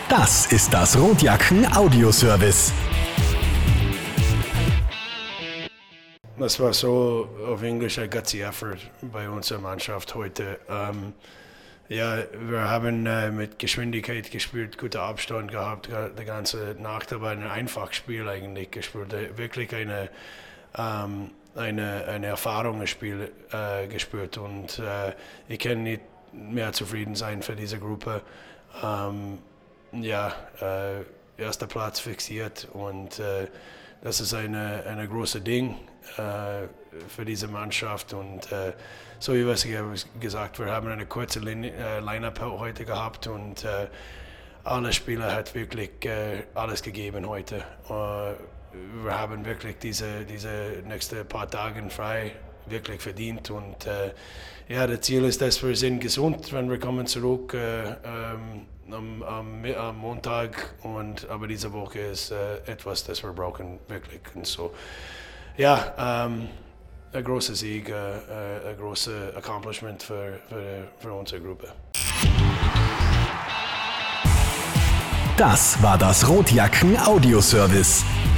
Das ist das Rotjacken Audioservice. Das war so auf Englisch ein gutsy effort bei unserer Mannschaft heute. Wir haben mit Geschwindigkeit gespielt, guter Abstand gehabt, die ganze Nacht, aber ein einfaches Spiel eigentlich gespielt. Wirklich eine Erfahrungsspiel gespielt und ich kann nicht mehr zufrieden sein für diese Gruppe. Erster Platz fixiert und das ist eine große Ding für diese Mannschaft und so wie was ich habe gesagt, wir haben eine kurze Line-Up heute gehabt und alle Spieler hat wirklich alles gegeben heute. Wir haben wirklich diese nächsten paar Tage frei wirklich verdient und das Ziel ist, dass wir sind gesund, wenn wir kommen zurück am Montag aber diese Woche ist etwas, das wir brauchen wirklich und so. Ein großer Sieg, ein großes Accomplishment für unsere Gruppe. Das war das Rotjacken Audioservice.